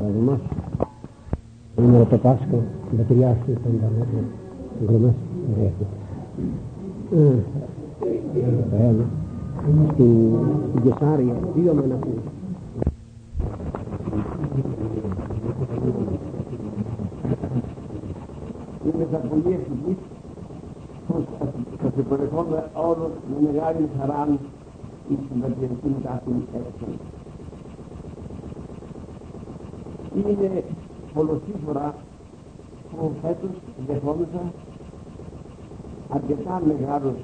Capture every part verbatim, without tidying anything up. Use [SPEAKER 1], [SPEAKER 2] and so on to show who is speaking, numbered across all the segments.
[SPEAKER 1] παράδειγμα. Είναι το Πάσχα, η πατριά σου ήταν τα μέτρα, γκρομές, ωραία. Στην Κεσάρια, δύο μοναχούς.
[SPEAKER 2] Είμαι θα πολύ ευτυχής πως θα σε παρεχόμαι όλο με μεγάλη χαρά η συμπατριαρχή τάχην έξω. Είναι πολλωστή φορά που φέτος δεχόμεθα αρκετά μεγάλους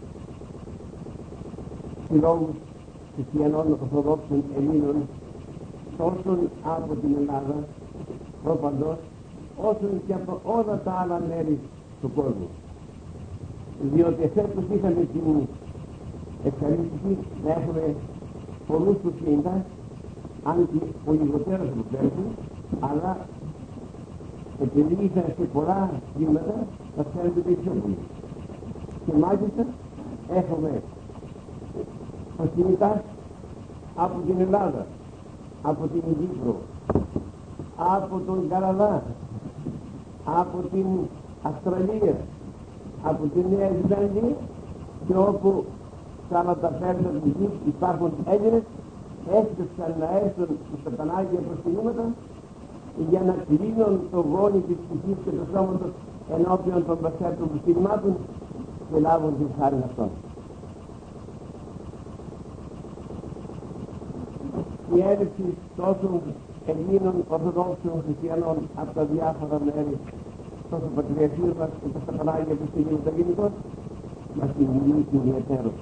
[SPEAKER 2] συλλόγους χριστιανών Ορθοδόξων Ελλήνων τόσο από την Ελλάδα προπαντός όσο και από όλα τα άλλα μέρη του κόσμου. Διότι φέτος είχαμε την ευχαρίστηση να έχουμε πολλούς προσφύγοντας, αν και ο λιγότερος του πέρσι, αλλά επειδή ήρθαν σε πολλά βήματα θα φέρετε περισσότερο. Και μάλιστα έχουμε προσφύγοντας από την Ελλάδα, από την Κύπρο, από τον Καναδά, από την Αυστραλία, από τη Νέα Ζηλανδία και όπου σαράντα πέντε γης υπάρχουν Έλληνες έφτασαν να έρθουν στα Πανάγια προσκυνήματα για να κλείνουν το γόνι της ψυχής και του σώματος ενώπιον των πασέρτων προσκυνημάτων και λάβουν την χάρη αυτών. Η έλευση τόσων Ελλήνων Ορθοδόξων Χριστιανών από τα διάφορα μέρη τόσο πατριαρχείο μας και στα Πανάγια προσκυνήματα γενικώς μας τιμωρεί ιδιαίτερος.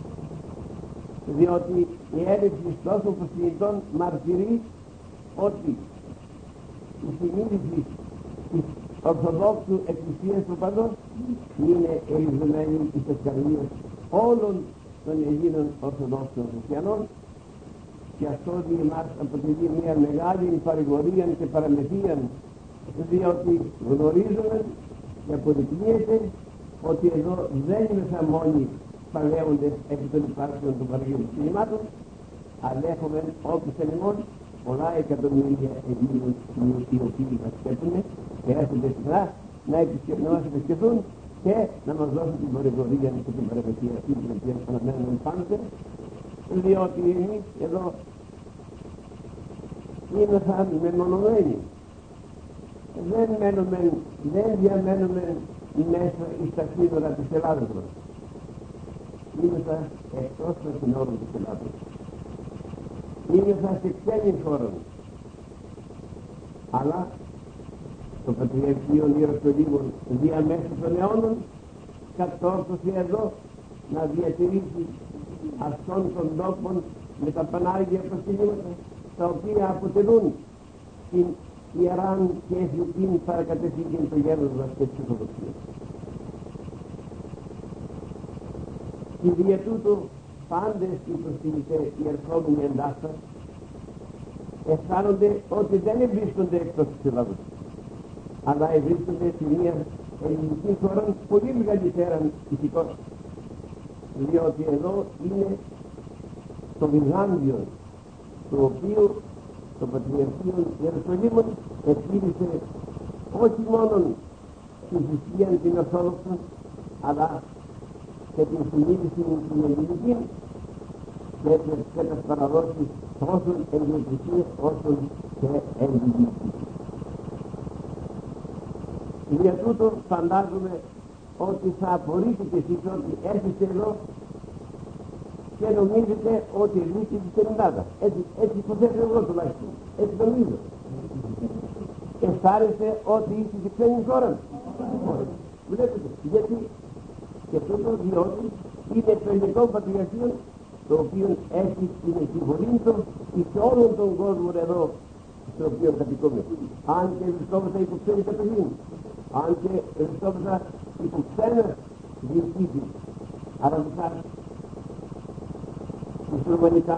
[SPEAKER 2] Διότι η έλευση τόσων προσκυνητών μαρτυρεί ότι η συνείδηση της Ορθοδόξου Εκκλησίας του παντός είναι ερισμένη στις καρδιές όλων των Ελλήνων Ορθοδόξων Χριστιανών και αυτό μας αποτελεί μια μεγάλη παρηγορία και παραμεθεία, διότι γνωρίζουμε και αποδεικνύεται ότι εδώ δεν είμαστε μόνοι παλαιόντες επί των υπάρξεων των παραγωγικών κινημάτων, αλλά έχουμε όπως εμείς πολλά εκατομμύρια Ελλήνων οι οποίοι μας σκέφτουν και έρχονται συχνά να, να μας επισκεφθούν και να μας δώσουν την παρηγορία και την παραμεθεία αυτή την οποία αναμένουμε πάντοτε, διότι εμείς εδώ είμαστε μεμονωμένοι. Δεν μένουμε, δεν διαμένουμε μέσα στα σύνορα της Ελλάδας μας. Είμαστε εκτός των σύνορων της Ελλάδας. Είμαστε σε ξένη χώρα. Αλλά το Πατριαρχείο Ιεροσολύμων διαμέσου των αιώνων κατόρθωσε εδώ να διατηρήσει αυτών των τόπων με τα Πανάγια προσκυνήματα, τα οποία αποτελούν την ιεράν και εθνικήν παρακατευθύνη του γέρους μας και της Ορθοδοξίας. Και δια τούτου πάντες οι προσκυνητές, οι ερχόμενοι εντάσσας, αισθάνονται ότι δεν βρίσκονται εκτός της Ελλάδας, αλλά βρίσκονται σε μια ελληνική χώρα πολύ μεγαλύτερα ηθικός, διότι εδώ είναι το Βυζάντιο, το οποίο το Πατριαρχείο Ιεροσολύμων επήρυσε όχι μόνο την θρησκεία την Ορθόδοξο, αλλά και την συνείδηση την ελληνική και τις παραδόσεις τόσο εγγλυκής όσο και ελληνικής. Για τούτο φαντάζομαι ότι θα απορρίπτετε εσείς ότι έρχεστε εδώ και νομίζετε ότι βρίσκεται στην Ελλάδα. Έτσι, έτσι υποθέτω εγώ τουλάχιστον. Έτσι νομίζω. Αισθάνεστε ότι είστε σε ξένη χώρα. Βλέπετε. Γιατί και τούτο διότι είναι το ελληνικό πατριαρχείο το οποίο έχει την συμβολή του σε όλον τον κόσμο εδώ στο οποίο κατοικούμε. Αν και βρισκόμαστε υπό ξένη κατοχή, αν και βρισκόμαστε υπό ξένες διοικήσεις, αραβικά, μουσουλμανικά,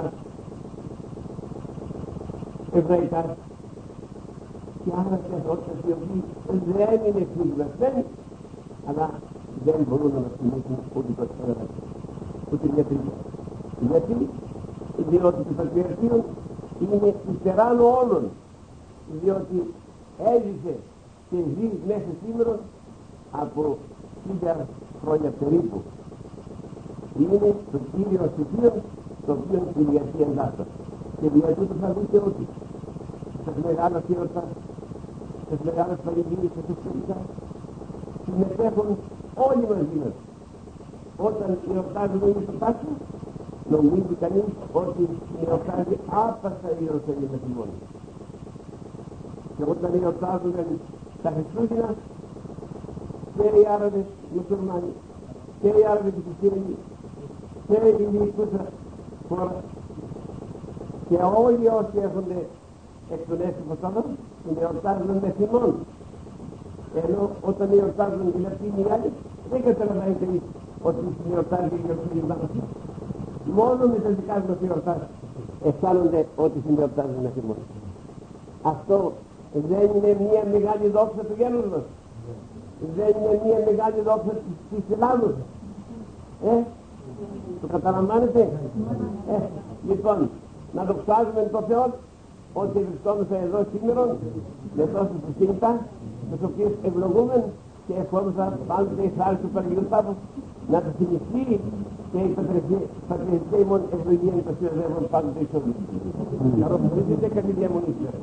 [SPEAKER 2] εβραϊκά και άλλα καθότητες οι οποίοι δεν είναι φιλοσμένοι, αλλά δεν μπορούν να μας θυμίσουν ούτε το εξωτερικό, ούτε μια τρίτη. Γιατί, διότι το Πατριαρχείο είναι υστεράνω όλων. διότι έζησε και ζει μέχρι σήμερα από χίλια χρόνια περίπου. Είναι το κύριο στοιχείο το οποίο η Κυριακή εντάσσεται. Και δια τούτο θα δείτε ότι στις μεγάλες εορτάς, στις μεγάλες παρηγγείες, στις εξαιρετικές συμμετέχουν όλοι μαζί μας. Όταν εορτάζουμε εμείς το Πάσχα, νομίζει κανείς ότι εορτάζει άπασα η Ιερουσαλήμ με μόνη. Και όταν εορτάζουν τα Χριστούγεννα, και οι Άραβες μουσουλμάνοι, και οι Άραβες χριστιανοί, και η Ιησούσα χώρα, και όλοι όσοι έρχονται εκ των έσωπων αυτών, την εορτάζουν με θυμόν. Ενώ όταν εορτάζουν οι Λατίνοι οι άλλοι, δεν καταλαβαίνει κανείς ότι εορτάζει η Ιερουσαλήμ. Μόνο με τα δικά μας εορτάσεις αισθάνονται ότι εορτάζουν με θυμόν. Αυτό δεν είναι μια μεγάλη δόξα του γένους μας? Δεν είναι μια μεγάλη δόξα της Ελλάδος? Ε, το καταλαμβάνετε? Ε, λοιπόν, να δοξάζουμε τον Θεό ότι βρισκόμαστε εδώ σήμερα με τόσες συστήματα, τις οποίες ευλογούμε και ευχόμεθα πάντοτε η χάρη του Παναγιώτου Πάπου να τα θυμηθεί και η πατριωτική ημών ευλογία είναι το συνοδεύον πάντοτε εις όλους. Καροφορίζετε καλή διαμονή σας.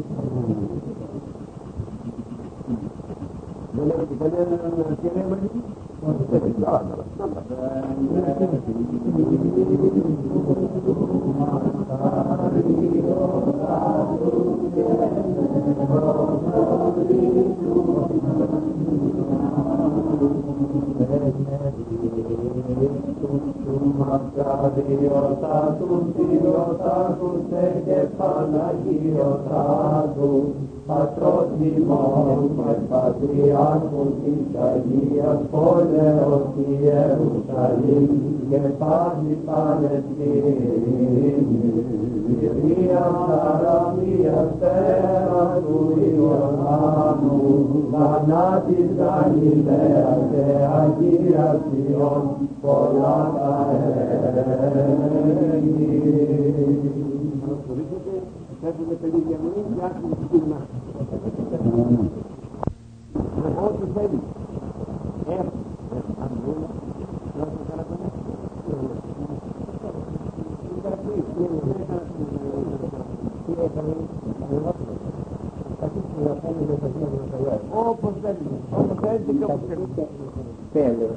[SPEAKER 2] Δεν έχετε κανέναν κεραίμα εκεί? Όχι, καλά, καλά.
[SPEAKER 3] Πατρότιμον και Πατριάρχον της Αγίας Πόλεως Ιερουσαλήμ και πάση Παλαιστίνη, Κυρία Σαραμίας Τέρα του Ιορδάνου, Βανά της Γαλιλαίας και Αγίας Υιών, πολλά τα έργη.
[SPEAKER 2] Έχουμε παιδί διαμονή και άρχισε τη στίγμα. Ό,τι θέλει. Έχω. Αν μπορούμε. Να το καρακονέ. Είναι καρακονέ. Είναι καρακονέ. Όπως θέλει. Όπως θέλει και όπως θέλει. Θέλει.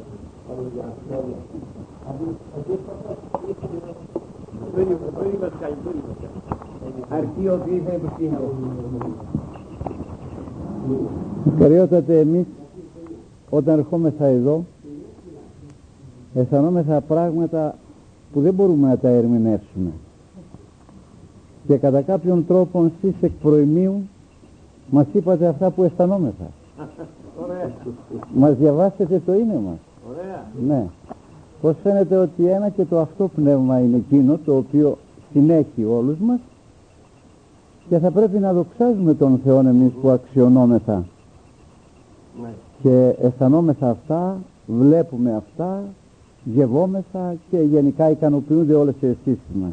[SPEAKER 2] Πολύ μας κάνει, πολύ μας κάνει. Αρκεί ότι ήρθε το σύνολο.
[SPEAKER 4] Κυριότατε, εμείς όταν ερχόμεθα εδώ αισθανόμεθα πράγματα που δεν μπορούμε να τα ερμηνεύσουμε και κατά κάποιον τρόπο εσείς εκ προημίου μας είπατε αυτά που αισθανόμεθα.
[SPEAKER 2] Ωραία.
[SPEAKER 4] Μας διαβάσετε το είναι μας.
[SPEAKER 2] Ωραία.
[SPEAKER 4] Ναι. Πως φαίνεται ότι ένα και το αυτό πνεύμα είναι εκείνο το οποίο συνέχει όλους μας και θα πρέπει να δοξάζουμε τον Θεό εμείς που αξιωνόμεθα.
[SPEAKER 2] Ναι.
[SPEAKER 4] Και αισθανόμεθα αυτά, βλέπουμε αυτά, γευόμεθα και γενικά ικανοποιούνται όλες οι αισθήσεις μας.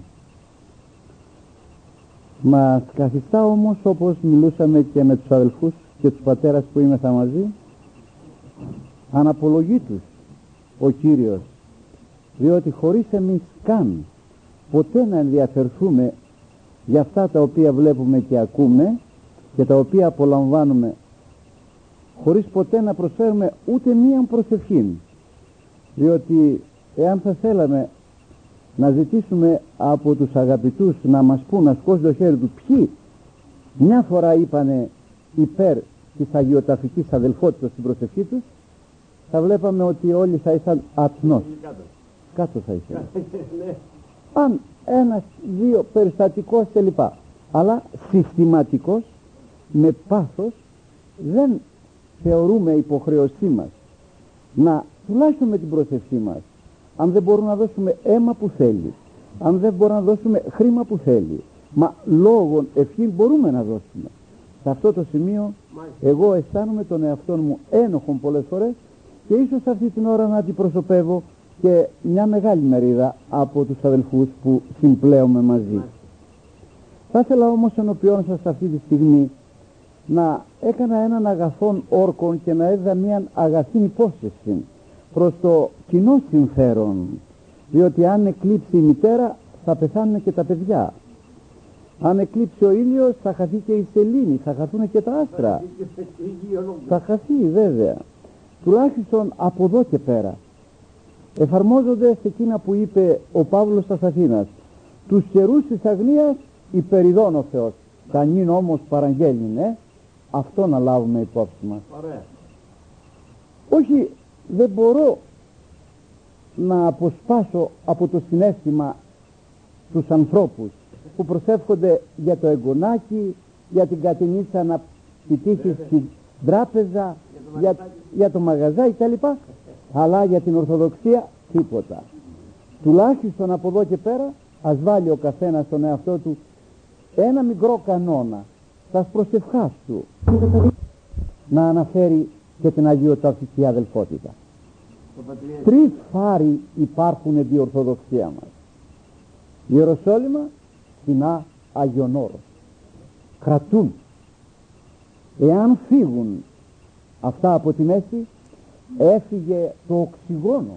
[SPEAKER 4] Μας καθιστά όμως, όπως μιλούσαμε και με τους αδελφούς και τους πατέρας που είμεθα μαζί, αναπολογεί τους ο Κύριος, διότι χωρίς εμείς καν ποτέ να ενδιαφερθούμε για αυτά τα οποία βλέπουμε και ακούμε και τα οποία απολαμβάνουμε, χωρίς ποτέ να προσφέρουμε ούτε μία προσευχή, διότι εάν θα θέλαμε να ζητήσουμε από τους αγαπητούς να μας πούν, να σκώσει το χέρι του, ποιοι μια φορά είπανε υπέρ της αγιοταφικής αδελφότητας στην προσευχή τους, θα βλέπαμε ότι όλοι θα ήσαν απνός. Κάτω θα ήσαν. Αν ένας, δύο, περιστατικός κλπ. Αλλά συστηματικός, με πάθος, δεν θεωρούμε υποχρεωσή μας να, τουλάχιστον με την προσευχή μας, αν δεν μπορούμε να δώσουμε αίμα που θέλει, αν δεν μπορούμε να δώσουμε χρήμα που θέλει, μα λόγων ευχή μπορούμε να δώσουμε. Σε αυτό το σημείο εγώ αισθάνομαι τον εαυτό μου ένοχον πολλές φορές και ίσως αυτή την ώρα να αντιπροσωπεύω και μια μεγάλη μερίδα από τους αδελφούς που συμπλέουμε μαζί. Θα ήθελα όμως ενώπιόν σας αυτή τη στιγμή να έκανα έναν αγαθόν όρκον και να έδα μίαν αγαθήν υπόθεση προς το κοινό συμφέρον, διότι αν εκλείψει η μητέρα θα πεθάνουν και τα παιδιά, αν εκλείψει ο ήλιος θα χαθεί και η σελήνη, θα χαθούν και τα άστρα, θα χαθεί βέβαια. Τουλάχιστον από εδώ και πέρα εφαρμόζονται σε εκείνα που είπε ο Παύλος στα Αθήνας, τους καιρούς της αγνίας υπεριδών ο Θεός, τα νυν όμως παραγγέλνει, ε? Αυτό να λάβουμε υπόψη μας.
[SPEAKER 2] Ωραία.
[SPEAKER 4] Όχι, δεν μπορώ να αποσπάσω από το συναίσθημα τους ανθρώπους που προσεύχονται για το εγγονάκι, για την κατηνίτσα να επιτύχει στην τράπεζα, για, για το μαγαζάκι κτλ. Αλλά για την Ορθοδοξία τίποτα. Τουλάχιστον από εδώ και πέρα ας βάλει ο καθένας στον εαυτό του ένα μικρό κανόνα στα προσευχάς του, να αναφέρει και την αγιοταυτική αδελφότητα. Τρεις φάροι υπάρχουν επί Ορθοδοξία μας: Ιεροσόλυμα, Σινά, Άγιον Όρος. Κρατούν. Εάν φύγουν αυτά από τη μέση, έφυγε το οξυγόνο.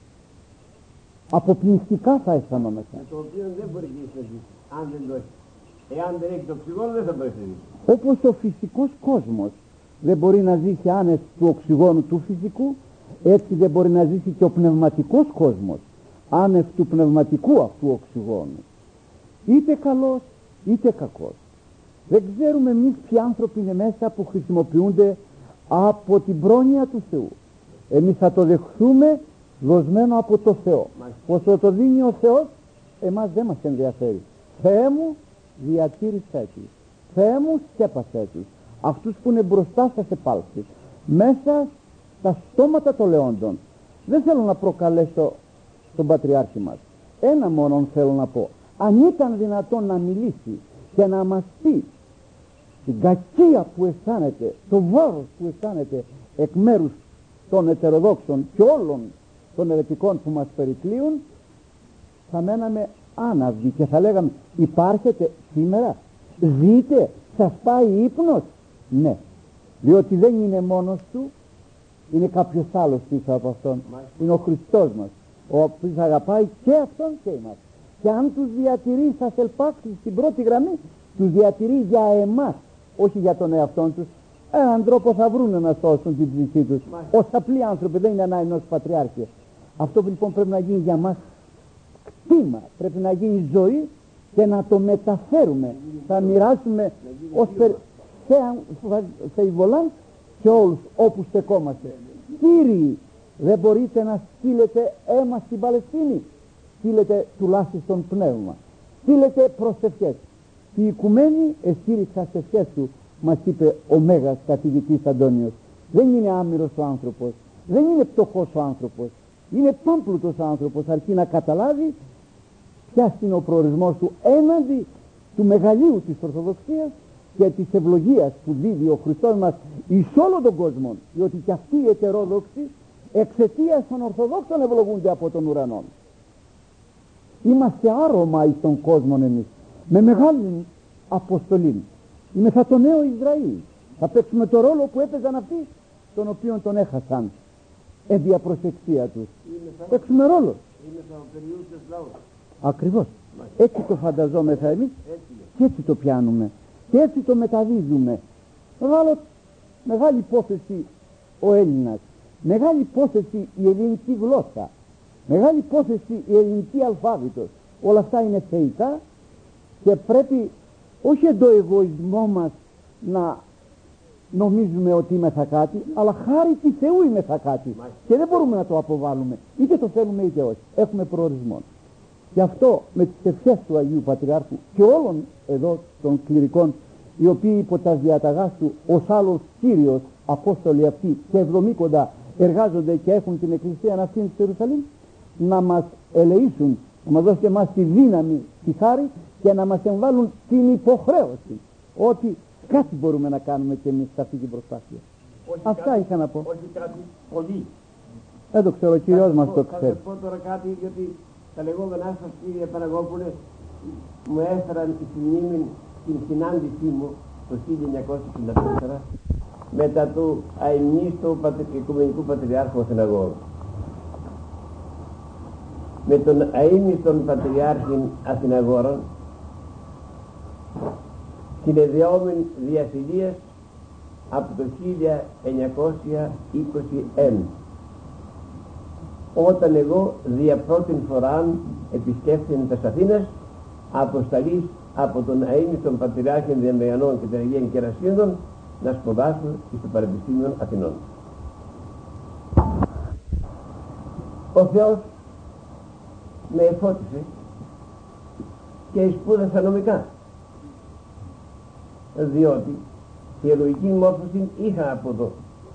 [SPEAKER 4] Αποπνιστικά θα αισθανόμαστε.
[SPEAKER 2] Το οποίο δεν μπορεί να ζήσει αν δεν το έχει. Εάν δεν έχει το οξυγόνο δεν θα μπορεί να ζήσει.
[SPEAKER 4] Όπως ο φυσικός κόσμος δεν μπορεί να ζήσει άνευ του οξυγόνου του φυσικού, έτσι δεν μπορεί να ζήσει και ο πνευματικός κόσμος άνευ του πνευματικού αυτού οξυγόνου. Είτε καλός είτε κακός. Δεν ξέρουμε εμείς ποιοι άνθρωποι είναι μέσα που χρησιμοποιούνται από την πρόνοια του Θεού. Εμείς θα το δεχθούμε δοσμένο από το Θεό. Όσο το δίνει ο Θεός, εμάς δεν μας ενδιαφέρει. Θεέ μου, διατήρησέ τους. Θεέ μου, σκέπασέ τους. Αυτούς που είναι μπροστά σας επάλξεις, μέσα στα στόματα των λεόντων. Δεν θέλω να προκαλέσω τον Πατριάρχη μας. Ένα μόνον θέλω να πω. Αν ήταν δυνατόν να μιλήσει και να μας πει την κακία που αισθάνεται, το βάρος που αισθάνεται εκ μέρους των ετεροδόξων και όλων των ερετικών που μας περικλείουν, θα μέναμε άναυδοι και θα λέγαμε: υπάρχετε σήμερα, ζείτε, σας πάει ύπνος? Ναι, διότι δεν είναι μόνος του, είναι κάποιος άλλος πίσω από αυτόν. Είναι ο Χριστός μας, ο οποίος αγαπάει και αυτόν και εμάς. Και αν τους διατηρεί, σας ελπάξει στην πρώτη γραμμή, τους διατηρεί για εμάς, όχι για τον εαυτόν τους. Έναν τρόπο θα βρουν να σώσουν την ψυχή τους. Ως απλοί άνθρωποι, δεν είναι ανάγκη ενός πατριάρχη. Αυτό που λοιπόν πρέπει να γίνει για μας κτήμα, πρέπει να γίνει ζωή και να το μεταφέρουμε. Θα μοιράσουμε ως περ... σε Ιβολάν σε όλους όπου στεκόμαστε. Κύριοι, δεν μπορείτε να στείλετε αίμα στην Παλαιστίνη? Στείλετε τουλάχιστον πνεύμα. Στείλετε προσευχές. Η οικουμένη εστήριξα σε ευχές του, μας είπε ο Μέγας καθηγητής Αντώνιος. Δεν είναι άμυρος ο άνθρωπος, δεν είναι πτωχός ο άνθρωπος, είναι πάμπλουτος ο άνθρωπος, αρκεί να καταλάβει ποιος είναι ο προορισμός του έναντι του μεγαλείου της Ορθοδοξίας και της ευλογίας που δίδει ο Χριστός μας εις όλον τον κόσμο, διότι και αυτοί οι ετερόδοξοι εξαιτίας των Ορθοδόξων ευλογούνται από τον ουρανό. Είμαστε άρωμα εις τον κόσμο εμείς, με μεγάλη αποστολή. Είμαι θα το νέο Ισραήλ. Θα παίξουμε το ρόλο που έπαιζαν αυτοί, τον οποίον τον έχασαν εν διαπροσεξία τους. Παίξουμε ρόλο.
[SPEAKER 2] Είναι θα ο περιούσιος λαός.
[SPEAKER 4] Ακριβώς. Έτσι το φανταζόμεθα εμείς και έτσι το πιάνουμε και έτσι το μεταδίδουμε. Μεγάλο, μεγάλη υπόθεση ο Έλληνας, μεγάλη υπόθεση η ελληνική γλώσσα, μεγάλη υπόθεση η ελληνική αλφάβητος. Όλα αυτά είναι θεϊκά και πρέπει όχι εν το εγωισμό μας να νομίζουμε ότι είμεθα κάτι, αλλά χάρη του Θεού είμεθα κάτι. Και δεν μπορούμε να το αποβάλουμε, είτε το θέλουμε είτε όχι. Έχουμε προορισμό. Γι' αυτό με τις ευχές του Αγίου Πατριάρχου και όλων εδώ των κληρικών, οι οποίοι υπό τα διαταγάς του ως άλλος Κύριος Απόστολοι αυτοί και εβδομήκοντα εργάζονται και έχουν την Εκκλησία αυτήν της Ιερουσαλήμ, να μας ελεήσουν, να μας δώσουν εμάς τη δύναμη, τη χάρη και να μας εμβάλουν την υποχρέωση ότι κάτι μπορούμε να κάνουμε και εμείς σε αυτή την προσπάθεια.
[SPEAKER 2] Όχι
[SPEAKER 4] Αυτά
[SPEAKER 2] κάτι,
[SPEAKER 4] είχα να πω.
[SPEAKER 2] όχι κάτι πολύ.
[SPEAKER 4] Δεν το ξέρω, ο Κύριος μας το
[SPEAKER 2] Θα
[SPEAKER 4] ξέρει.
[SPEAKER 2] σας πω τώρα κάτι, γιατί τα λεγόμενά σας, κύριε Παναγόπουλε, μου έφεραν στη μνήμη την συνάντησή μου το χίλια εννιακόσια εξήντα τέσσερα μετά του αημνίστου Οικουμενικού Πατριάρχου Αθηναγόρου. Με τον αείμνηστον Πατριάρχην Αθηναγόρων συνεδριόμεν διασυλίας από το χίλια εννιακόσια είκοσι ένα, όταν εγώ δια πρώτην φοράν επισκέφθην τας Αθήνας αποσταλής από τον αείμνηστον Πατριάρχην Διαμεγανών και των Αγίων Κερασίνδων να σπουδάσω στο Πανεπιστήμιο Αθηνών. Ο Θεός με εφώτισε και σπούδασα νομικά, διότι θεολογική μόρφωση είχα από εδώ.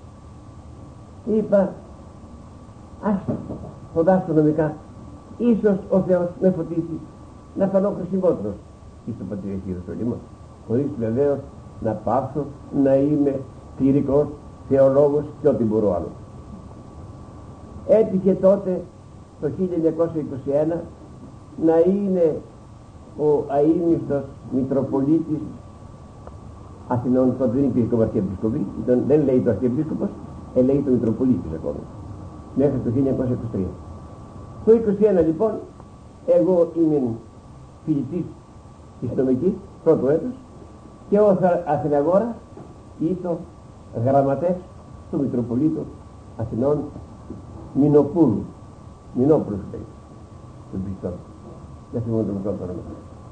[SPEAKER 2] Είπα, ας σπουδάσω νομικά, ίσως ο Θεός με φωτίσει να φανώ χρησιμότερος στο Πατριαρχείο Ιερουσαλήμ, χωρίς βεβαίως να πάψω να είμαι κληρικός, θεολόγος και ό,τι μπορώ άλλο. Έτυχε τότε το χίλια εννιακόσια είκοσι ένα να είναι ο αείμνηστος Μητροπολίτης Αθηνών, τότε δεν υπήρχε ο Αρχιεπίσκοπος, δεν λέει το Αρχιεπίσκοπος, ε, λέει το Μητροπολίτης ακόμα, μέχρι το χίλια εννιακόσια είκοσι τρία. Το είκοσι ένα λοιπόν, εγώ είμαι φοιτητής της νομικής, πρώτο έτος, και ο Αθηναγόρας ήταν γραμματέας του Μητροπολίτου Αθηνών Μινοπούλου. Μινόπουλος λέει, τον πιστό. Δεν θυμώ το μικρό όνομα.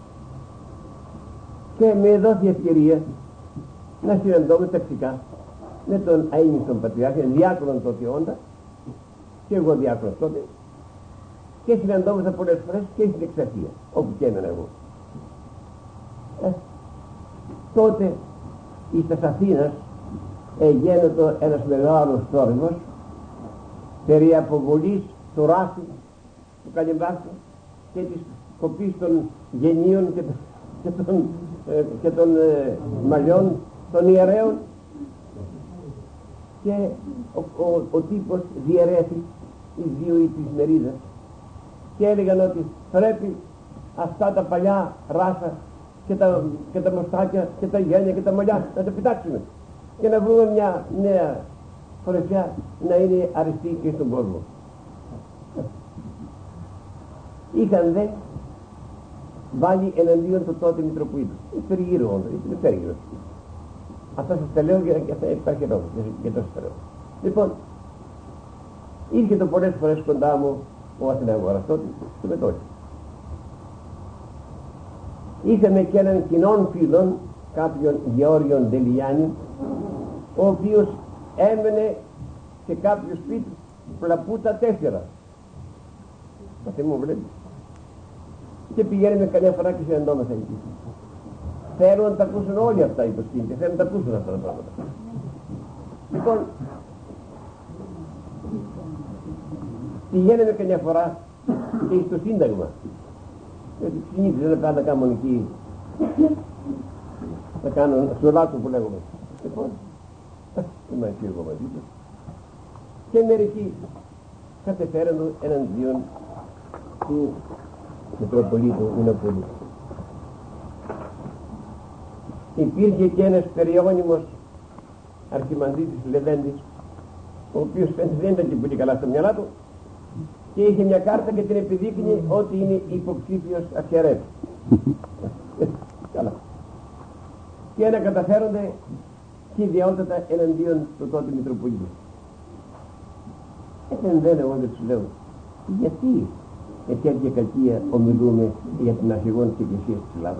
[SPEAKER 2] Και με δόθη ευκαιρία να συναντώ με ταξικά με τον αείμνηστον Πατριάρχη, διάκονον τότε όντα, και εγώ διάκονος τότε, και συναντώμεθα πολλές φορές και στην Εξαρχία, όπου και έμενα εγώ. Ε, τότε εις τας Αθήνας εγένετο ένας μεγάλος θόρυβος περί αποβολής του ράφι, του καλυμπάσου και της κοπής των γενίων και, και των, ε, και των ε, μαλλιών των ιερέων, και ο, ο, ο τύπος διαιρέθη εις δύο ή τρεις μερίδες και έλεγαν ότι πρέπει αυτά τα παλιά ράσα και τα, και τα μοστάκια και τα γένια και τα μαλλιά να τα πετάξουμε και να βρούμε μια νέα φορεσιά να είναι αριστή και στον κόσμο. Είχαν δε βάλει εναντίον του τότε Μητροπολίτου. Είναι περιγύρω όντως, είναι περιγύρω. Αυτά σας τα λέω και αυτά υπάρχει εδώ, και τόσο τα λέω. Λοιπόν, ήρθε το πολλές φορές κοντά μου ο Αθηναγόρας τότε και με τότε. Είχαμε και έναν κοινόν φίλον, κάποιον Γεώργιον Δελιάνη, ο οποίος έμενε σε κάποιο σπίτι Πλαπούτα τέσσερα. Θα μου βλέπει. Και πηγαίνουμε καμιά φορά και συναντώμεθα εκεί. Θέλουν να τα ακούσουν όλοι αυτά οι υποσκήνητες, θέλουν να τα ακούσουν αυτά τα πράγματα. Λοιπόν, πηγαίνουμε καμιά φορά και στο Σύνταγμα. Γιατί συνήθως δεν να κάνουν εκεί, να κάνουν στο λάθο που λέγουμε. Λοιπόν, είμαι εκεί εγώ μαζί τους. Και μερικοί κατεφέραν εναντίον του Μητροπολίτου Μινοπούλου. Υπήρχε και ένας περιώνυμος αρχιμανδρίτης Λεβέντης, ο οποίος δεν ήταν και πολύ καλά στο μυαλά του, και είχε μια κάρτα και την επιδείκνυε ότι είναι υποψήφιος αρχιερεύς. Καλά. Και να καταφέρονται χιδιαότατα εναντίον του τότε Μητροπολίτου. Έτσι δεν εγώ δεν τους λέω, γιατί με τέτοια κακία ομιλούμε για την αρχηγόν της Εκκλησίας της Ελλάδας.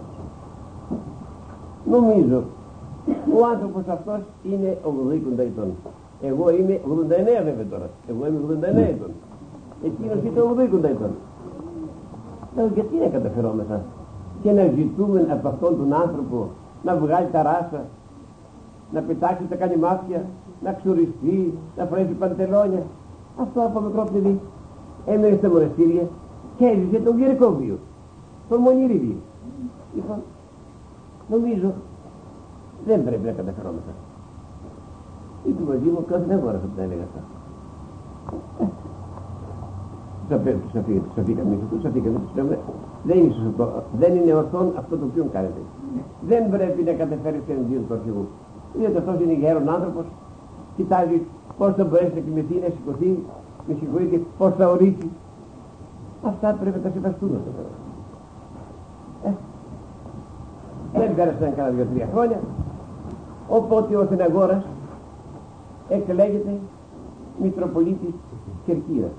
[SPEAKER 2] Νομίζω ο άνθρωπος αυτός είναι ογδόντα ετών. Εγώ είμαι ογδόντα εννέα βέβαια τώρα. Εγώ είμαι ογδόντα εννέα ετών. Εκείνος ήταν ογδόντα ετών. Λέω, γιατί να καταφερόμεθα και να ζητούμε από αυτόν τον άνθρωπο να βγάλει τα ράσα, να πετάξει τα κανημάτια, να ξουριστεί, να φορέσει παντελόνια. Αυτό από μικρό παιδί έμενε στα μοναστήρια και έζησε τον κληρικό βίο, τον μονήρι βίο. Λοιπόν, νομίζω δεν πρέπει να καταφερόμεθα. Είπε μαζί μου, κάθε δεν μπορούσα να τα έλεγα αυτά. Τους αφήκαμε, τους αφήκαμε, τους λέμε, Δεν είναι σωστό, δεν είναι ορθόν αυτό το οποίο κάνετε. Δεν πρέπει να καταφέρετε εναντίον του αρχηγού. Διότι αυτός είναι γέρον άνθρωπος, κοιτάζει πώς θα μπορέσει να κοιμηθεί, να σηκωθεί, με συγχωρείτε, πώς θα ορίσει. Αυτά πρέπει να τα σεβαστούμε. Ε, δεν πέρασαν κάνα δύο-τρία χρόνια, οπότε ο Αθηναγόρας εκλέγεται Μητροπολίτης Κερκύρας.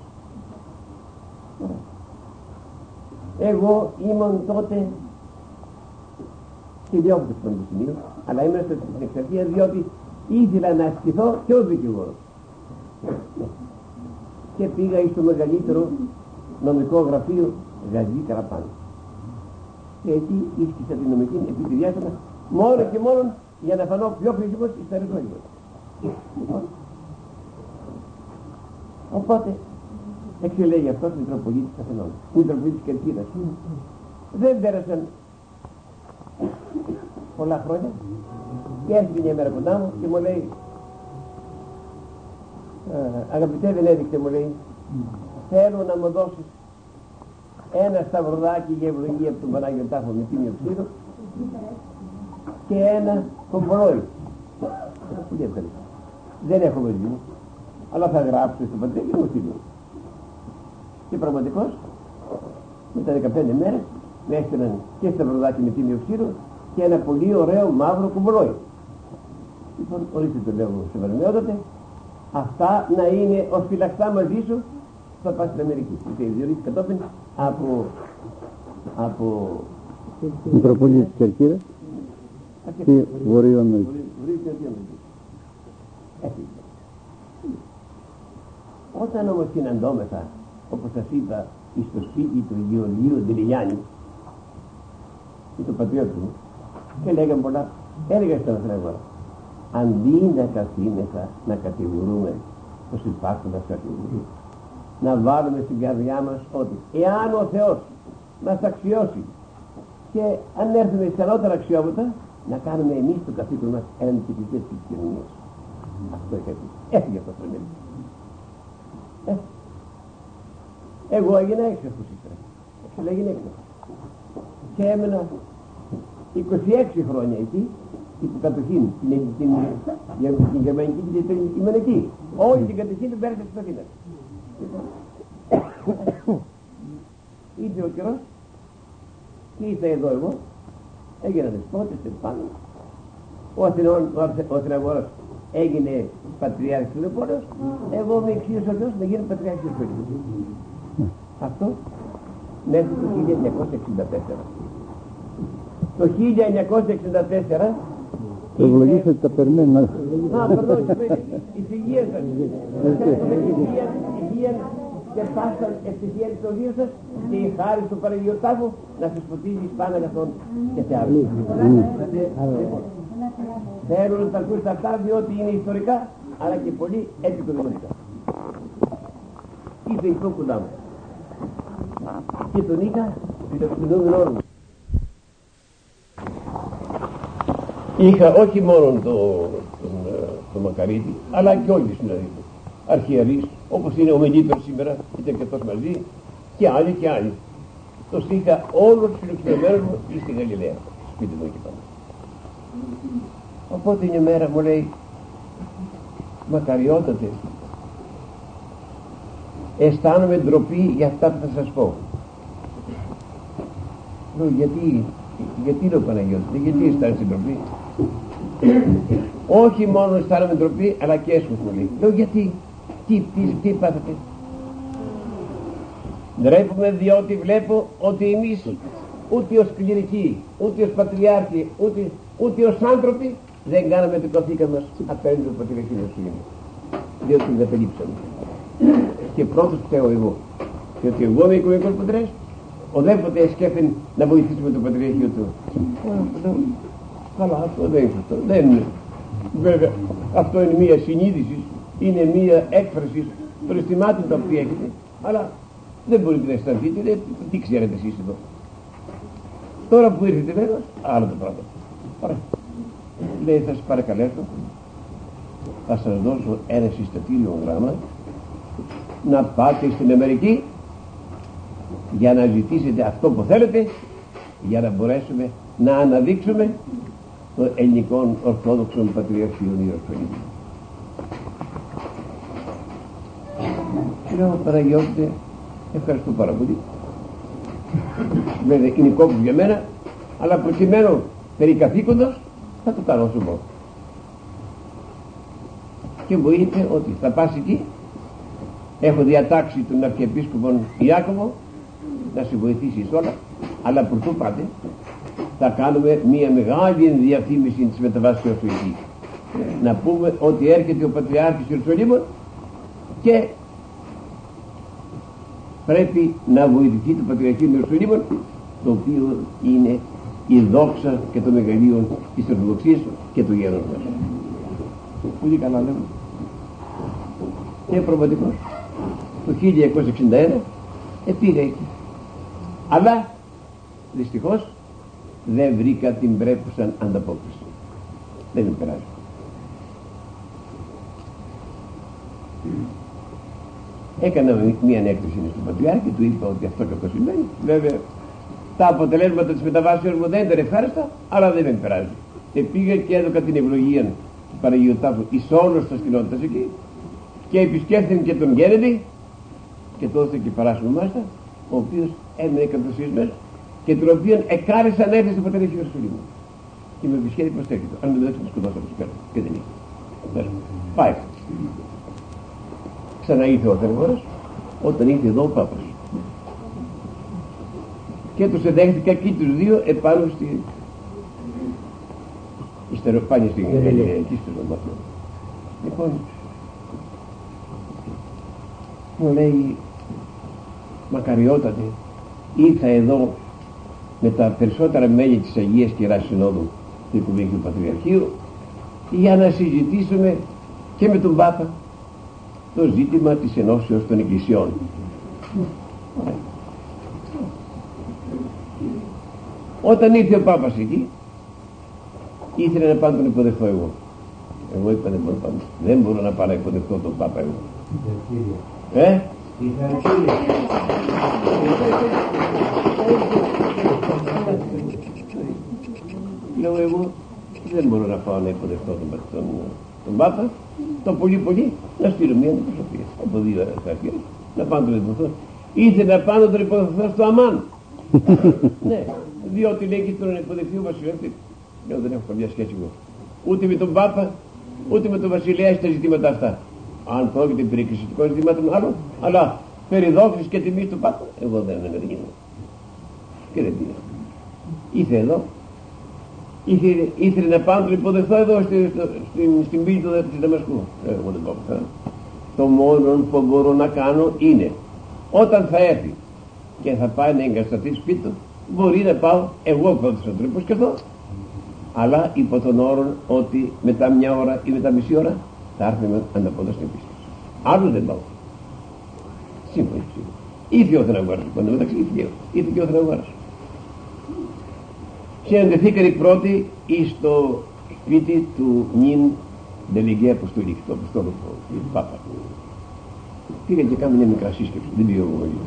[SPEAKER 2] Εγώ ήμουν τότε και διώχτης του Πανεπιστημίου, αλλά ήμουν στην εξαρτία διότι ήθελα να ασκηθώ και ως δικηγόρος. Και πήγα στο μεγαλύτερο νομικό γραφείο Γαζή Καραπάνη. Και εκεί ίσχυσα την νομική επιτηδιάσανα μόνο και μόνο για να φανώ πιο χρήσιμος στα ρητόρια. Οπότε εξελέγει αυτός Μητροπολίτης Αθηνών, Μητροπολίτης Κερκίδας. Δεν πέρασαν πολλά χρόνια και έρχεται μια μέρα κοντά μου και μου λέει, αγαπητέ Βενέδικτε, μου λέει, θέλω να μου δώσεις ένα σταυροδάκι για ευλογία από τον Πανάγιο Τάφο με τίμιο ξύλο και ένα κομπολόι. Πολύ ευχαριστώ. Δεν έχω μαζί μου, αλλά θα γράψω στο πατέρα και μου στείλω. Και πραγματικώς, μετά δεκαπέντε μέρες, με έστειλαν και σταυροδάκι με τίμιο ξύλο και ένα πολύ ωραίο μαύρο κομπολόι. Λοιπόν, ορίστε το λέω σεβασμιότατε, αυτά να είναι ως φυλαξά μαζί σου, θα πας στην Αμερική. Και διορίσει κατόπιν από... από...
[SPEAKER 4] Μητροπολίτης Κερκύρας και Βορείο Αμερική.
[SPEAKER 2] Όταν όμως συναντώμεθα, όπως σας είπα, στο σπίτι του Γεωργίου Δηλιάννη και του πατριώτη μου, και λέγαμε πολλά, έλεγα στον Αθηναγόρα, αντί να καθήμεθα να κατηγορούμε πως υπάρχουν ασφαλισμούς, να βάλουμε στην καρδιά μας ότι εάν ο Θεός μας αξιώσει και αν έρθουμε σε ανώτερα αξιώματα, να κάνουμε εμείς το καθήκον μας έναντι της Εκκλησίας και της κοινωνίας. Αυτό είχε πει. Έφυγε αυτό το μέλη. Ε. Εγώ έγινα έξαφος ύστερα. Έξαλα έγινε έξαφος. Και έμενα είκοσι έξι χρόνια εκεί, υπό κατοχήν, την, την, την, την γερμανική και την γερμανική. Όλη την κατοχήν την πέρασε στην Αθήνα. Ήρθε ο καιρός και ήρθα εδώ εγώ, έγινα δεσπότης πάνω. Ο, ο Αθηναγόρας έγινε πατριάρχης του Λεπόρεως, εγώ με εξήγησε ο Θεός να γίνω πατριάρχης του Λεπόρεως. Αυτό μέχρι το χίλια εννιακόσια εξήντα τέσσερα. Το χίλια εννιακόσια εξήντα τέσσερα
[SPEAKER 4] ευλογήσατε τα περμένα.
[SPEAKER 2] Α, πardon, η υγεία σας. Υγεία και πάσαν ευτυχία το βίο σας και η χάρη του Παναγιώτου Τάφου να σας φωτίζει πάνω αγαθών και σε άλλους. Θέλω να τα ακούσετε αυτά διότι είναι ιστορικά αλλά και πολύ επικοδομητικά. Ήρθε αυτό κοντά μου και τον είχα στην όρμα. Είχα όχι μόνο τον το, το Μακαρίτη, αλλά και όλοι οι συναδέλφοι. Αρχιερείς, όπως είναι ο Μεγίτρος σήμερα, ήταν και αυτός μαζί, και άλλοι και άλλοι. Τους είχα όλους τους φιλοξενωμένους μου στη Γαλιλαία, σπίτι μου εκεί πάνω. Οπότε μια μέρα μου λέει, μακαριότατε, αισθάνομαι ντροπή για αυτά που θα σας πω. Λέω, γιατί, γιατί λέω Παναγιώτη, γιατί αισθάνεσαι ντροπή? Όχι μόνο αισθάνομαι ντροπή, αλλά και έσχος μου λέει. Λέω, γιατί, τι, τι, τι πάθατε? Ντρέπομαι διότι βλέπω ότι εμείς ούτε ως κληρικοί, ούτε ως πατριάρχοι, ούτε, ούτε ως άνθρωποι δεν κάναμε το καθήκον μας απέναντι του πατριαρχείου του Κύριου. Διότι δεν απελείψαμε. Και πρώτος φταίω εγώ. Διότι εγώ είμαι οικονομικός πατρές, οδέποτε σκέφτεν να βοηθήσουμε το πατριαρχείο του. Καλά, αυτό δεν είναι σωστό. Δεν είναι. Βέβαια, αυτό είναι μία συνείδηση, είναι μία έκφραση των αισθημάτων τα οποία έχετε, αλλά δεν μπορείτε να αισθανθείτε, δεν, τι ξέρετε εσείς εδώ. Τώρα που ήρθετε βέβαια, άλλο το πράγμα. Ωραία. Λέει, θα σας παρακαλέσω, θα σας δώσω ένα συστατήριο γράμμα, να πάτε στην Αμερική για να ζητήσετε αυτό που θέλετε, για να μπορέσουμε να αναδείξουμε το ελληνικό Ορθόδοξο Πατριαρχείο Ιεροσολύμου. Λέω, Παναγιώτη, ευχαριστώ πάρα πολύ. Βέβαια είναι κόπο για μένα, αλλά προκειμένου περί καθήκοντος θα το κάνω όσο μπορώ. Και μου είπε ότι θα πας εκεί, έχω διατάξει τον Αρχιεπίσκοπο Ιάκωβο να σε βοηθήσει όλα, αλλά πρωτού πάτε θα κάνουμε μια μεγάλη διαφήμιση της μεταβάσεως του εκεί. Να πούμε ότι έρχεται ο Πατριάρχης Ιερουσαλήμου και πρέπει να βοηθηθεί το Πατριαρχείο Ιερουσαλήμου, το οποίο είναι η δόξα και το μεγαλείο της Ορθοδοξίας και του γέρους μας. Πολύ καλά λέμε. Είναι πραγματικός. Το χίλια εννιακόσια εξήντα ένα επήγα εκεί. Αλλά δυστυχώς δεν βρήκα την πρέπουσα ανταπόκριση. Δεν με περάζει. Έκανα μία έκθεση στον Πατριάρχη, του είπα ότι αυτό και αυτό συμβαίνει. Βέβαια τα αποτελέσματα της μεταβάσεως μου δεν ήταν ευχάριστα, αλλά δεν με περάζει. Και πήγα και έδωκα την ευλογία του Παναγίου Τάφου εις όλος τα κοινότητας εκεί και επισκέφθηκαν και τον Κέννεντι και τότε και παράσιμο μάλιστα, ο οποίος έμεινε κατοσιασμένος και τον οποίον εκάρεσαν έρθει στο Πατριαρχείο Ιερουσαλήμου. Και με επισκέφθη προς τέκειτο. Αν με δώσει, με σκοτώσαμε τους πέρα. Και δεν είχε. Πάει. Ξανά ήρθε ο Θερμόρας, όταν ήρθε εδώ ο Πάπας. Και τους εδέχτηκα και τους δύο επάνω στη ιστεροφάνεια στην εκεί στο δωμάτιο. Λοιπόν, μου λέει, μακαριότατε, ήρθα εδώ με τα περισσότερα μέλη της Αγίας Κυράς Συνόδου του Οικουμενικού Πατριαρχείου για να συζητήσουμε και με τον Πάπα το ζήτημα της ενώσεως των εκκλησιών. Όταν ήρθε ο Πάπας εκεί, ήθελε να πάω να τον υποδεχθώ εγώ. Εγώ είπα δεν μπορώ, δεν μπορώ να πάω να υποδεχθώ τον Πάπα εγώ. Ε? Λέω εγώ δεν μπορώ να πάω να υποδεχθώ τον, τον, τον Πάπα. Το πολύ πολύ να στείλω μια αντιπροσωπεία από δύο αρχές να πάω να τον υποδεχθώ. Ήθελε να πάω να τον υποδεχθώ στο Αμάν. Ναι, διότι λέει και τον υποδεχθεί ο Βασιλεύς. Λέω δεν έχω καμιά σχέση εγώ ούτε με τον Πάπα ούτε με τον Βασιλέα στα ζητήματα αυτά. Αν πρόκειται περί εκκλησιαστικών ζητημάτων άλλων, αλλά περί δόξης και τιμής του Πάπα, εγώ δεν είναι δεν και δεν πήγα. Ήρθε εδώ, ήθελε, ήθελε να πάω να τον υποδεχθώ εδώ στη, στο, στην, στην πύλη του της Δαμασκού. Ε, εγώ δεν πάω πουθενά. Το μόνο που μπορώ να κάνω είναι όταν θα έρθει και θα πάει να εγκατασταθεί σπίτι του, μπορεί να πάω εγώ πρώτος να τον υποσκεφθώ, αλλά υπό τον όρο ότι μετά μια ώρα ή μετά μισή ώρα θα έρθει με αναπόδα στην πίστη. Άλλος δεν πάω. Σύμφωνα. Ήρθε ο Θεαναγόρας. Πάντα μεταξύ ήρθε και ο Θεαναγόρας. Συναντηθήκαν οι πρώτοι στο σπίτι του νυν Δελεγέ Αποστολή, του Αποστόλου του Πάπα. Πήγαν και κάνουν μια μικρά σύσκεψη. Δεν πήγε εγώ όλοι.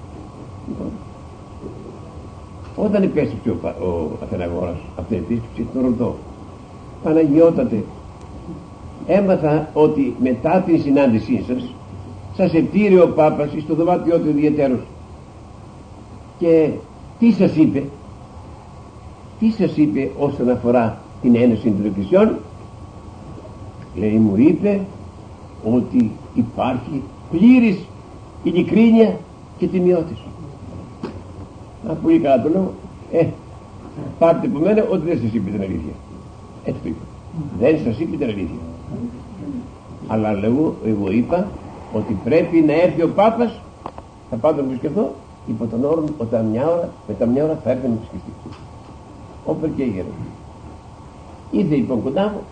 [SPEAKER 2] Όταν επέστρεψε ο, ο Αθηναγόρας από την επίσκεψη, τον ρωτώ, Παναγιώτατε, έμαθα ότι μετά την συνάντησή σας σας επήρε ο Πάπας στο δωμάτιό του ιδιαίτερος και τι σας είπε, τι σας είπε όσον αφορά την ένωση των εκκλησιών? Λέει, μου είπε ότι υπάρχει πλήρης ειλικρίνεια και τιμιότηση. Α, πολύ καλά το λέω. Ε, πάρτε από μένα ότι δεν σας είπε την αλήθεια. Έτσι το είπα. Δεν σας είπε την αλήθεια. Αλλά λέω, εγώ είπα ότι πρέπει να έρθει ο Πάπας, θα πάω να τον επισκεφθώ, υπό τον όρο ότι μια ώρα, μετά μια ώρα θα έρθει να επισκεφτεί. Όπερ και έγινε. Ήρθε λοιπόν κοντά μου,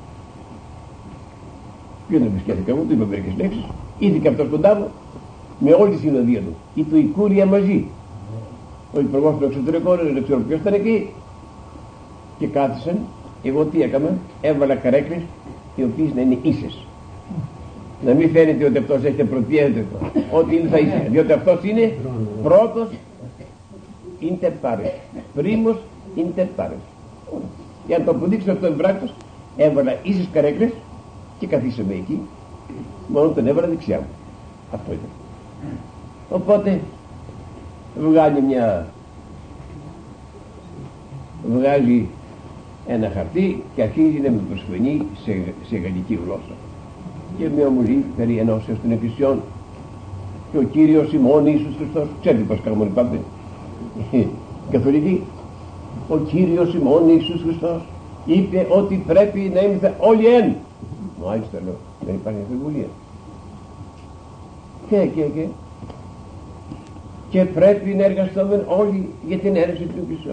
[SPEAKER 2] ποιον επισκέφθηκα μου, του είπα μερικές λέξεις, ήρθε και αυτός κοντά μου, με όλη τη συνοδεία του. Ήρθε η Κούρια μαζί. Ο υπουργός του εξωτερικών, δεν ξέρω ποιος ήταν εκεί, και κάθισαν. Εγώ τι έκανα, έβαλα καρέκλες οι οποίες να είναι ίσες. Να μην φαίνεται ότι αυτός έχετε προτείνεται, ότι είναι θα είσαι, διότι αυτός είναι πρώτος inter pares. Primus inter pares. Για να το αποδείξω αυτό εμπράκτος, έβαλα ίσες καρέκλες και καθίσαμε εκεί, μόνο τον έβαλα δεξιά μου. Αυτό ήταν. Οπότε βγάλει μια βγάζει ένα χαρτί και αρχίζει να με προσφωνεί σε, σε γαλλική γλώσσα και με ομιλεί περί ενώσεως των εκκλησιών και ο Κύριος ημών Ιησούς Χριστός, ξέρετε πως κάνουμε πάτε καθολικοί, ο Κύριος ημών Ιησούς Χριστός είπε ότι πρέπει να είμαστε όλοι εν. Μάλιστα λέω, δεν υπάρχει αμφιβολία. Και και και και πρέπει να εργαστούμε όλοι για την αίρεση των εκκλησιών.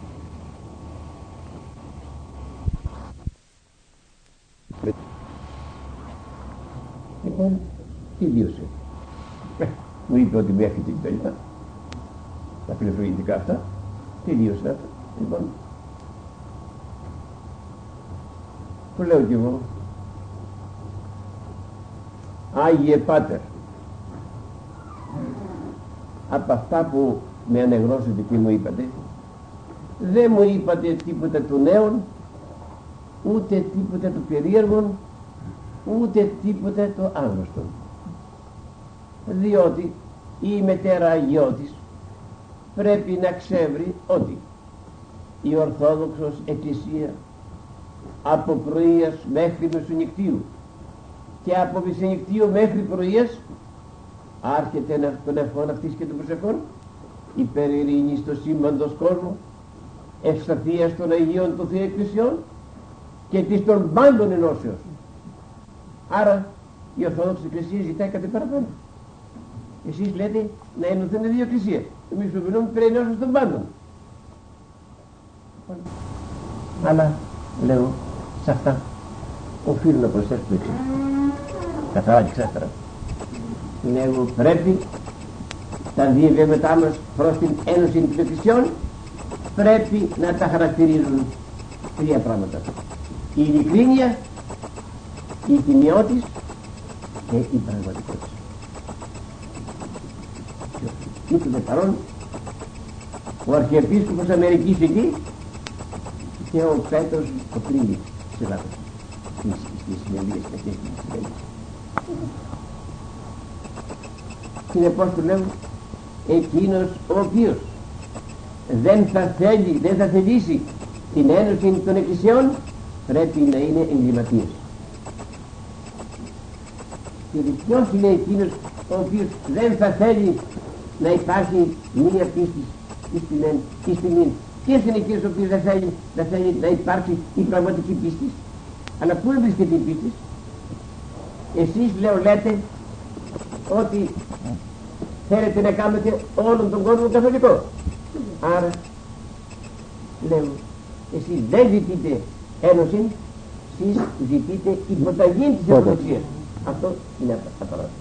[SPEAKER 2] Λοιπόν, τελείωσε. Μου είπε ότι μέχρι την πέλτα τα πληροφορητικά αυτά τελείωσε αυτά. Λοιπόν, που λέω κι εγώ, Άγιε Πάτερ, από αυτά που με ανεγνώσετε και μου είπατε, δεν μου είπατε τίποτα του νέων, ούτε τίποτα του περίεργων, ούτε τίποτα το άγνωστο, διότι η μετέρα Αγιώτης πρέπει να ξέρει ότι η Ορθόδοξος Εκκλησία από πρωίας μέχρι μεσονυχτίου και από μεσονυχτίου μέχρι πρωίας άρχεται τον ευχών αυτής και των προσευχών υπέρ ειρήνης στο σύμπαντος κόσμο, ευσταθίας των Αγίων των Θεών Εκκλησιών και της των πάντων ενώσεως. Άρα η Ορθόδοξη Εκκλησία ζητάει κάτι παραπάνω. Εσείς λέτε να ενωθούν δύο εκκλησίες, εμείς προβηνούμε περί ενώσεως των πάντων. Αλλά λέω σε αυτά οφείλω να προσθέσω το εξής, καθαρά και ξέστερα. Λέω πρέπει τα δύο βήματά μας προς την ένωση των εκκλησιών πρέπει να τα χαρακτηρίζουν τρία πράγματα: η ειλικρίνεια, η τιμιότης και η πραγματικότητα. Ήτοτε παρόν ο Αρχιεπίσκοπος Αμερικής εκεί και ο Πέτρος ο Κρίνης της Ελλάδας στις συνεδρίες και αυτές τις συνεδρίες. Συνεπώς του λέω, εκείνος ο οποίος δεν θα θέλει, δεν θα θελήσει την ένωση των εκκλησιών πρέπει να είναι εγκληματίας. Και ποιος είναι εκείνος ο οποίος δεν θα θέλει να υπάρχει μία πίστη εις τιμήν? Ποιος είναι εκείνος ο οποίος δεν θέλει, δεν θέλει να υπάρξει η πραγματική πίστη? Αλλά πού βρίσκεται η πίστη? Εσείς λέω λέτε ότι θέλετε να κάνετε όλον τον κόσμο καθολικό. Άρα λέω, εσείς δεν ζητείτε ένωση, εσείς ζητείτε υποταγή της Ορθοδοξίας. Αυτό είναι απαράδεκτο.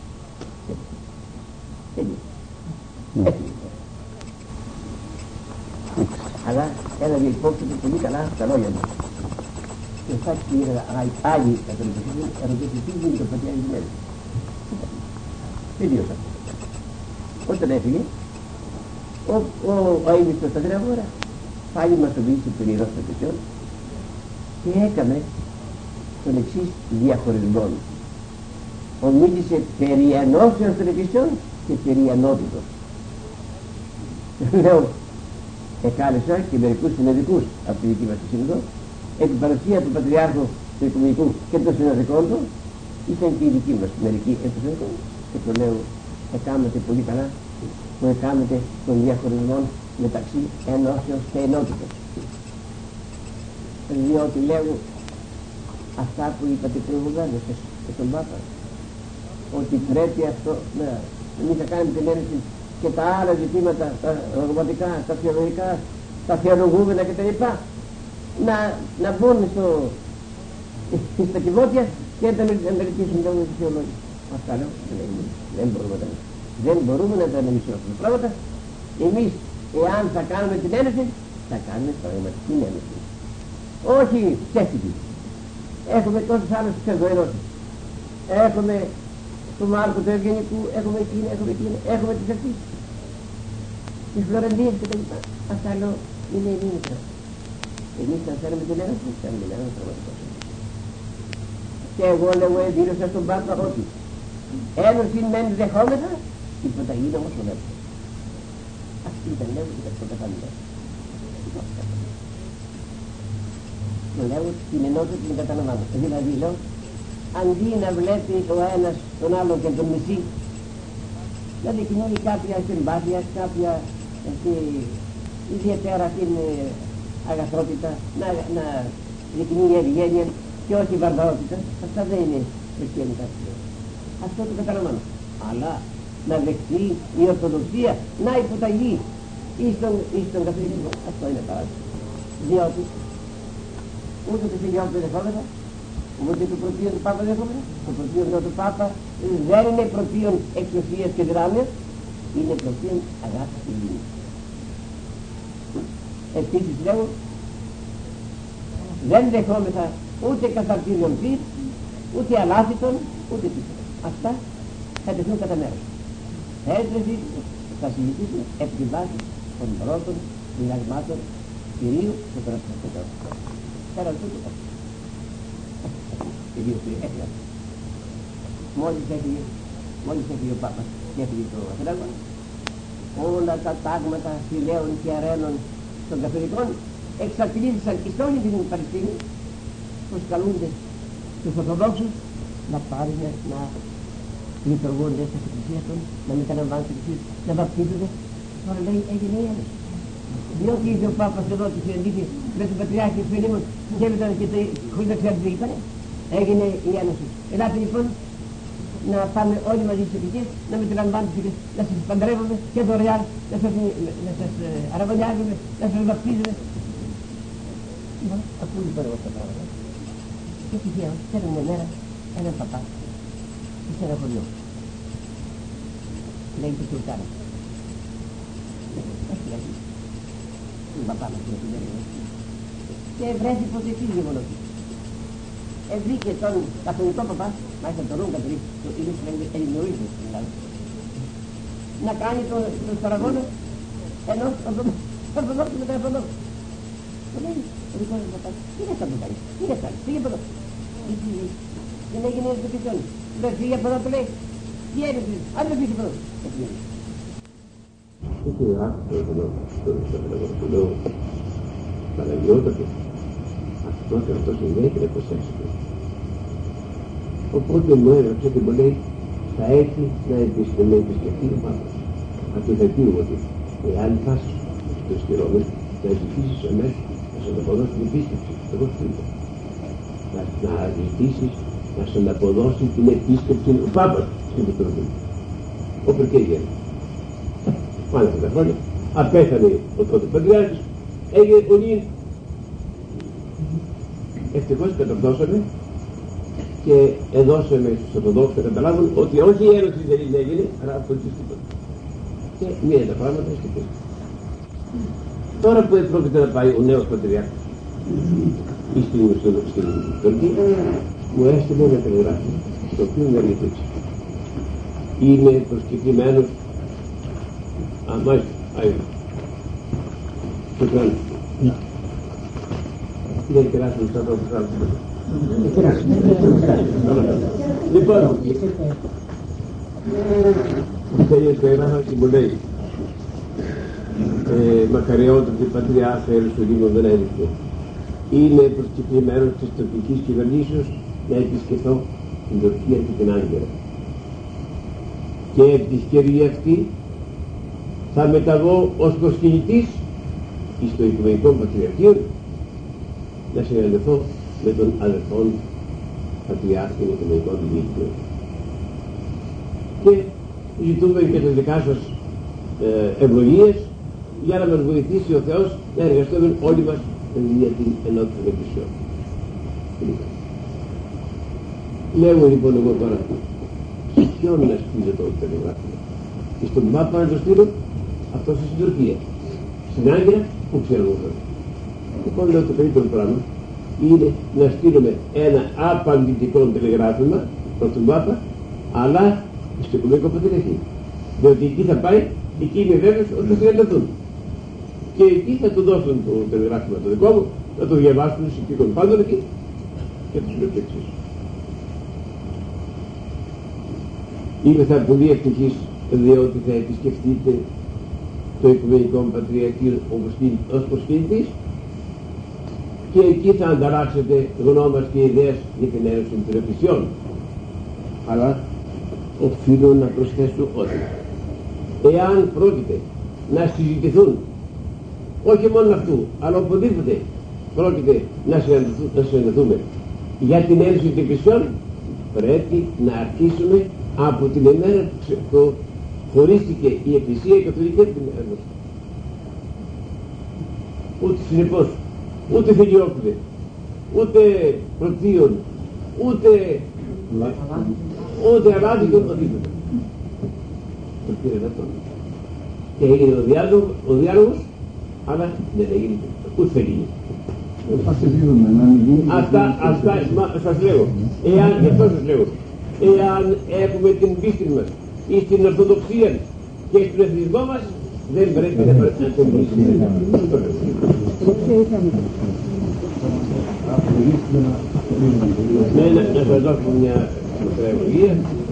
[SPEAKER 2] Έτσι. Αλλά έλα για υπόψη του πολύ καλά τα λόγια μου. Και θα κύριε Άγιοι Καθολικοί ερωτήσεις τι γίνεται το πατέρα της μέρας. Τελείωσα. Όταν έφυγε, ο, ο, ο Αίμιστος στα Γρήγορα πάλι μας οδήγησε τον Ιερό των Εκκλησιών και έκανε τον εξής διαχωρισμό. Ομίλησε περί ενώσεως των Εκκλησιών και περί ενότητος. Λέω, εκάλεσα και μερικούς συνεδρικούς από τη δική μας τη Σύνοδο, επί παρουσία του Πατριάρχου του Οικουμενικού και των συνεδρικών του, ήταν και οι δικοί μας μερικοί επισυνδικών και το λέω, εκάμετε πολύ καλά που εκάμετε των διαχωρισμών μεταξύ ενώσεως και ενότητος. Διότι λέω αυτά που είπατε προηγουμένως και τον Πάπα, ότι πρέπει αυτό να μην θα κάνουμε την ένωση και τα άλλα ζητήματα, τα δογματικά, τα θεολογικά, τα θεολογούμενα κτλ. Να, να μπουν στο, στα κυβότια και να τα μελετήσουν τα θεολόγια. Αυτά λέω, δεν μπορούμε να τα δεν μπορούμε να τα αναλύσουμε αυτά τα πράγματα. Εμείς, εάν θα κάνουμε την ένωση, θα κάνουμε πραγματική ένωση. Όχι ψεύτικη. Έχουμε τόσους άλλους ψευδοενώσεις. Έχουμε του Μάρκου του Ευγενικού, έχουμε εκείνη, έχουμε εκείνη, έχουμε τις αυτής. τις Φλωρεντίες και τα λοιπά. Αυτά λέω είναι ελληνικά. Εμείς θα θέλουμε την ένωση, θα θέλουμε την ένωση πραγματικά. Και εγώ λέω δήλωσα στον Πάπα ότι ένωση μεν δεχόμεθα, η υποταγή είναι όμως ο δεύτερος. Αυτή ήταν λέω και τα πρώτα πάντα. Λέω την ενότητα την καταλαμβάνω. Δηλαδή λέω, αντί να βλέπει ο ένας τον άλλον και τον μισεί, να δείχνει κάποια συμπάθεια, κάποια έτσι, ιδιαίτερα την αγαθότητα, να, να δείχνει ευγένεια και όχι βαρβαρότητα. Αυτά δεν είναι χριστιανικά. Αυτό το καταλαβαίνω. Αλλά να δεχτεί η Ορθοδοξία να υποταγεί εις τον, τον καθολικό. Αυτό είναι παράδειγμα. Διότι ούτε το Συγγιόν δεν δεχόμεθα, ούτε το πρωτείο του Πάπα δεχόμεθα. Το πρωτείο του Πάπα δεν είναι πρωτείο εξουσίας και δυνάμεως, είναι πρωτείο αγάπη και ειρήνη. Επίσης λέω, δεν δεχόμεθα ούτε καθαρτήριον πυρ, ούτε αλάθητον, ούτε τίποτα. Αυτά θα τεθούν κατά μέρος. Έτσι θα συζητήσουμε επί τη βάση των πρώτων διδαγμάτων Κυρίου και των Απostόλων. Πέραν τούτου, κυρίως έφυγε. Μόλις έφυγε, μόλις έφυγε ο Πάπας και έφυγε το Αθηνάγμα, όλα τα τάγματα φιλέων και αρένων των καθολικών εξαρτηλήθησαν εις όλη την Παλαιστίνη, προσκαλούνται τους Ορθοδόξους να πάρουν, να λειτουργούνται στις εκκλησίες των, να μεταλαμβάνουν τις εκκλησίες, να βαπτίζονται. Τώρα λέει έγινε η ένωση. Διότι είπε ο Πάπας εδώ τη συναντήθη με τον Πατριάρχη του Φιλίμων και έπειτα και χωρίς να ξέρουν τι είπανε, έγινε η ένωση. Ελάτε λοιπόν να πάμε όλοι μαζί στις εκκλησίες, να μεταλαμβάνουν τις εκκλησίες, να σας παντρεύουμε και δωρεάν, να σας, να σας αραβωνιάζουμε, να σας βαπτίζουμε. Λοιπόν, ακούω λοιπόν εγώ αυτά τα πράγματα. Και τυχαία, θέλουν μια μέρα έναν παπά σε ένα χωριό. Λέγεται Σουλτάνα. Έχει λέγει. Τον παπά μας είναι την έλεγε. Και βρέθη πως εφήγε μόνο του. Ευρήκε τον καθολικό παπά, μάλιστα τον Ρούγκα τρί, το είναι Ελληνοίδιος στην Ελλάδα, να κάνει τον στραγόνο ενός Ορθοδόξου με τον Ορθοδόξο. Το λέει ο δικός μου παπάς, τι είναι αυτό που κάνεις, τι είναι αυτό, φύγε από εδώ. Δεν έγινε έτσι το πιστόνι. Δεν φύγε από εδώ, το λέει. Τι έρευνε, αν δεν φύγε από εδώ.
[SPEAKER 3] Αυτό είναι άκουσα το λέω Παναγιώτατο. Αυτό και αυτό συμβαίνει και να προσέξετε. Οπότε μου έγραψε και μου λέει θα έρθει να επισκεφτεί ο Πάπας. Από το δελτίο ότι εάν πας στο Σκυρόμετ να ζητήσεις αμέσως να σου αποδώσει την επίσκεψη. Εγώ σου είπα. Να ζητήσεις να σου αποδώσει την επίσκεψη ο Πάπας στην Πετροπή. Όπου και έγινε. Μάλιστα τα χρόνια, απέθανε ο τότε Πατριάρχης, έγινε πολύ. Ευτυχώς κατορθώσαμε και εδώσαμε στους Ορθοδόξους να καταλάβουν ότι όχι η ένωση δεν έγινε, αλλά απολύτως τίποτα. Και μία τα πράγματα ευτυχώς. Τώρα που πρόκειται να πάει ο νέος Πατριάρχης ή στην Τουρκία, μου έστειλε ένα τηλεγράφημα, το οποίο με αρνητήξει. Είναι προσκεκλημένος. Α, μάλιστα, άγιο. Το κάνω. Δεν κεράσουμε στα τρόπους άλλους.
[SPEAKER 1] Δεν κεράσουμε.
[SPEAKER 3] Λοιπόν, θέλει το έγραφα και μου λέει μακαριότατη Πατριάρχα Ιερουσαλήμου δεν έδειξε. Είναι προσκεκλημένος της τοπικής κυβερνήσεως να επισκεφθώ την Τουρκία και την Άγκυρα. Και επί τη ευκαιρία αυτή θα μεταβώ ως προσκυνητής στο Οικουμενικό Πατριαρχείο να συναντηθώ με τον αδερφόν Πατριάρχη των Οικουμενικών Δίκαιων. Και ζητούμε και τα δικά σας ε, ευλογίες για να μας βοηθήσει ο Θεός να εργαστούμε όλοι μας για την ενότητα των Εκκλησιών. Λέω λοιπόν εγώ τώρα, σε ποιον να στείλω το τηλεγράφημα. Στον Πάπα να το στείλω, αυτός στην Τουρκία. Στην Άγκυρα, που ξέρω εγώ. Λοιπόν, λέω το καλύτερο πράγμα είναι να στείλουμε ένα απαντητικό τηλεγράφημα προς τον Πάπα, αλλά στο Οικουμενικό Πατριαρχείο. Διότι εκεί θα πάει εκεί είμαι βέβαιος ότι θα συναντηθούν. Και εκεί θα του δώσουν το τελεγράφημα το δικό μου, θα το διαβάσουν στους υπήκον πάντων εκεί και τους λέω το εξής. Είμαι θα πολύ ευτυχής διότι θα επισκεφτείτε το Οικουμενικό Πατριαρχείο ως προσκυνητής και εκεί θα ανταλλάξετε γνώμες και ιδέες για την ένωση των Εκκλησιών. Αλλά οφείλω να προσθέσω ότι εάν πρόκειται να συζητηθούν, όχι μόνο αυτού, αλλά οπουδήποτε πρόκειται να συναντηθούμε για την ένωση των Εκκλησιών, πρέπει να αρχίσουμε από την ημέρα που χωρίστηκε η Εκκλησία η Καθολική από την Ένωση. Ούτε συνεπώς, ούτε Φιλιόπουλε, ούτε Πρωτίων, ούτε ούτε Αράδη και οτιδήποτε. Το πήρε αυτό. Και έγινε ο διάλογος, ο διάλογος, αλλά δεν έγινε ούτε θα γίνει. Αυτά, αυτά σας λέω. Εάν, γι' αυτό σας λέω, εάν έχουμε την πίστη μας ή στην Ορθοδοξία και στον εθνισμό μας, δεν πρέπει να τον πείσουμε. Να σας δώσω μια μικρά ευλογία.